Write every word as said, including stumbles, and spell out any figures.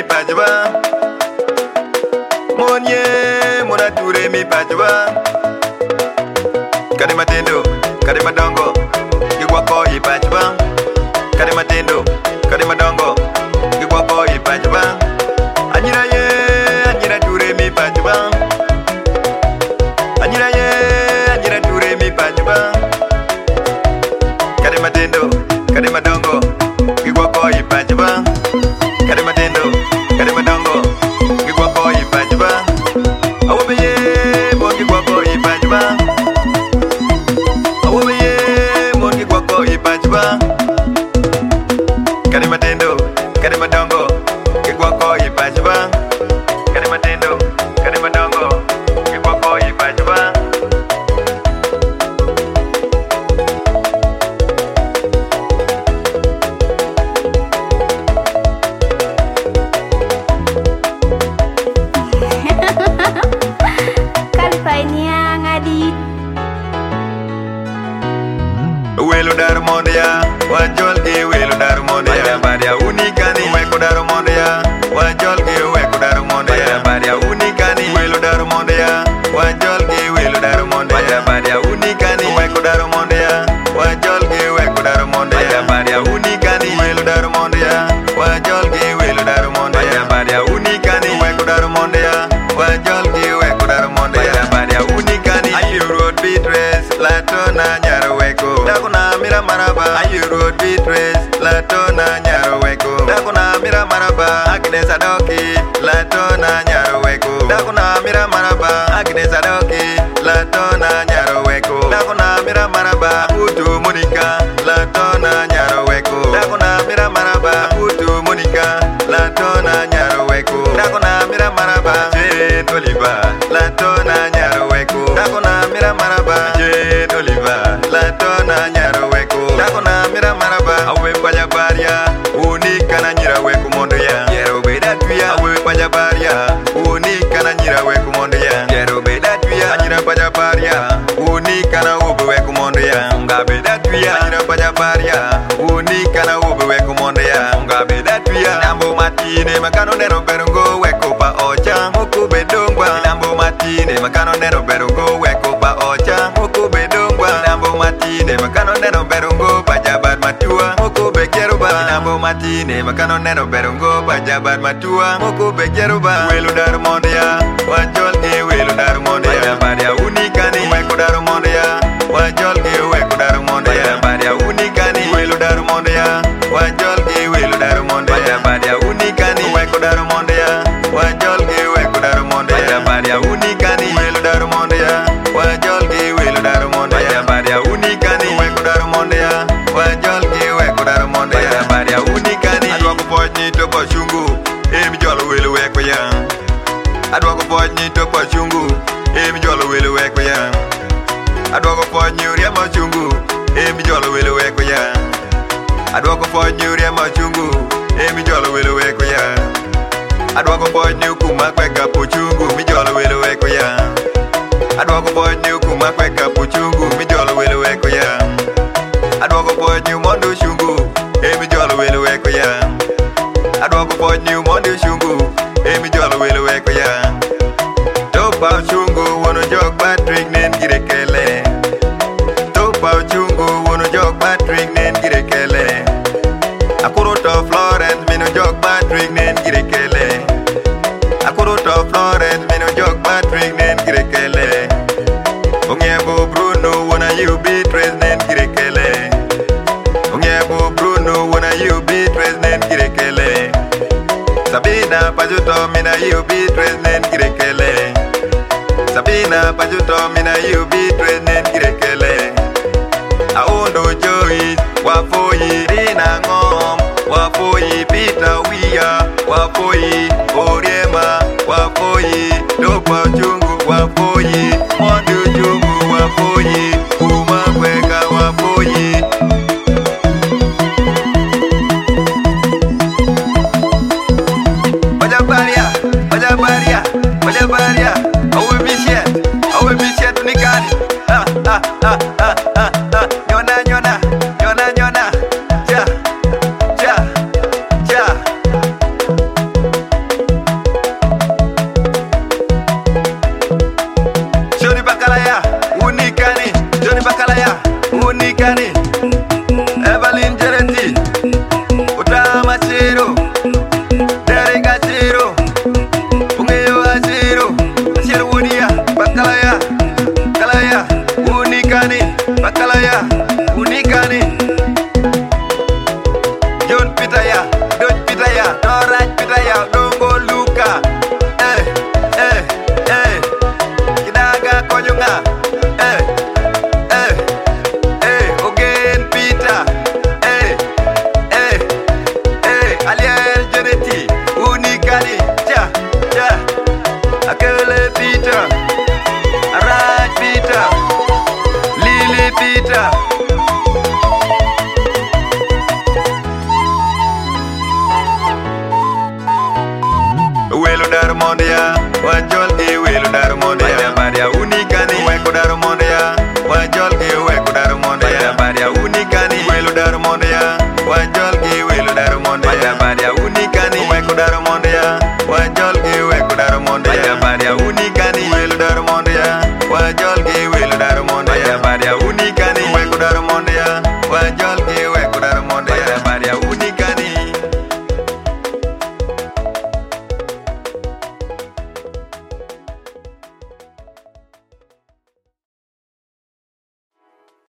pajwa Monye muna ture mi pajwa Kade matendo, kade madongo Gigwako i pajwa Kade matendo, kade madongo Gigwako i pajwa Anyira ye, anyira ture mi pajwa Anyira ye, anyira ture mi pajwa Kade matendo, kade madongo Gigwako i pajwa Kade matendo, kade madongo Gigwako i pajwa Awobe ye, bon gigwako i pajwa Awobe ye, bon gigwako i pajwa Kade matendo, kade madongo Gigwako i pajwa Kade matendo, kade madongo Gigwako i pajwa Welo dar mondia, wajol ge welo dar mondia, baria unikani, weko dar mondia, wajol ge weko dar mondia, baria unikani, welo dar mondia, wajol ge welo dar mondia, baria unikani, weko dar mondia, wajol ge weko dar mondia, baria unikani, welo dar mondia, wajol ge welo dar mondia, baria unikani, weko dar mondia, wajol ge weko dar mondia, baria unikani, ayu road beatress, latona nyaro weko. Dakuna mira maraba, ayu road beatress, latona nyaro weko. Dakuna mira maraba, Agnes Adoki, latona nyaro weko. Dakuna mira maraba, Agnes Adoki, latona nyaro weko. Dakuna mira maraba, Utu Monica, latona nyaro weko. Dakuna mira maraba, Utu Monica, latona nyaro weko. Dakuna mira maraba, Jane Oliver, latona nyaro weko. Dakuna mira maraba, Jane Oliver, latona nyaro weko. Dakuna mira maraba, awe paya baria, unika na nyira weko mondo ya. Yero beda tuya, awe paya baria, unika na nyira weko mondo ya. Yero beda tuya, anyira paya baria, unika na ube weko mondo ya. Nga beda tuya, anyira paya baria, unika na ube weko mondo ya. Nga beda tuya, nambo matine makano nero berongo weko pa ocha, muku bedongwa. Nambo matine makano nero berongo weko pa ocha, muku bedongwa. Nambo matine makano nero berongo pajabat matua, muku bekeruba. Nambo matine makano nero berongo pajabat matua, muku bekeruba. Welo dar mondia, wajol ge welo dar mondia, baria unikani, weko dar mondia, wajol ge weko dar mondia, baria unikani, welo dar mondia, wajol ge welo dar mondia, baria unikani, weko dar mondia, wajol ge weko dar mondia, baria unikani, welo dar mondia, wajol ge welo dar mondia, baria unikani, weko dar mondia, wajol ge weko dar mondia, baria unikani. Adwa ko pojni to ko chungu, emi jolo welo weko ya. Adwa ko pojni to ko chungu, emi jolo welo weko ya. Adwa ko pojni uria ma chungu, emi jolo welo weko ya. Adwa ko pojni uria ma chungu, emi jolo welo weko ya. Adwa ko pojni ukuma kweka puchungu, mi jolo welo weko ya. Adwa ko pojni ukuma kweka puchungu, mi jolo welo weko ya. Adwa ko pojni mondo chungu, emi jolo welo weko ya. Adwa ko pojni mondo chungu, emi jolo welo weko ya. Topa chungu wono jog Patrick nen girekele. Topa chungu wono jog Patrick nen girekele. Akuro to Florence mino jog Patrick nen girekele. Akuro to Florence mino jog Patrick nen girekele. Ongebo Bruno wanna you be president girekele. Ongebo Bruno wanna you be president girekele. Sabina pajuto mina you be president girekele. Sabina pajuto mina you be president girekele. Aondo Joey wafoyi Rina Ngom, wafoyi Peter Wia, wafoyi Oriema, wafoyi Topa Chungu, wafoyi Mondo Chungu, wafoyi Uma Kweka, wafoyi Bajabaria, Bajabaria, Bajabaria. Awe bishet, awe bishet unikani. Ah ah ah ah ah ah. Nyona nyona, nyona nyona. Ja, ja, ja. dar mondo ya wajol